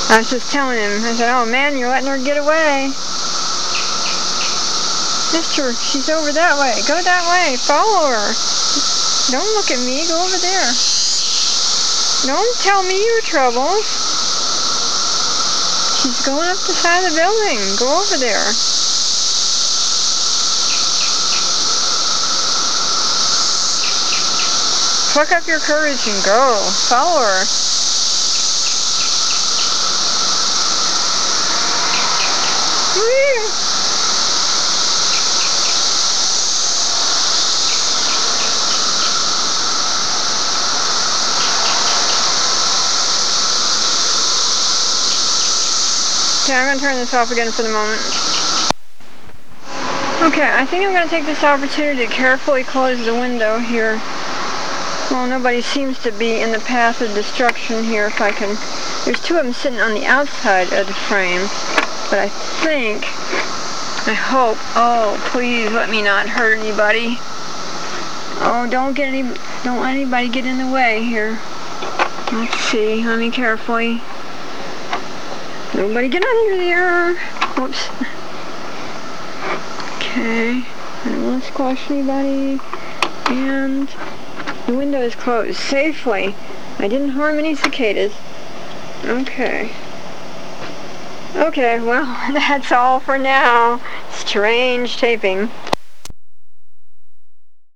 I was just telling him, I said, oh man, you're letting her get away. Mister, she's over that way. Go that way. Follow her. Don't look at me. Go over there. Don't tell me your troubles. She's going up the side of the building. Go over there. Pluck up your courage and go. Follow her. Okay, I'm going to turn this off again for the moment. Okay, I think I'm going to take this opportunity to carefully close the window here. Well, nobody seems to be in the path of destruction here. If I can... There's two of them sitting on the outside of the frame. But I think... I hope... Oh, please let me not hurt anybody. Oh, don't let anybody get in the way here. Let's see. Let me carefully... Nobody get under there. Whoops. Okay. I don't want to squash anybody. And the window is closed safely. I didn't harm any cicadas. Okay. Okay, well, that's all for now. Strange taping.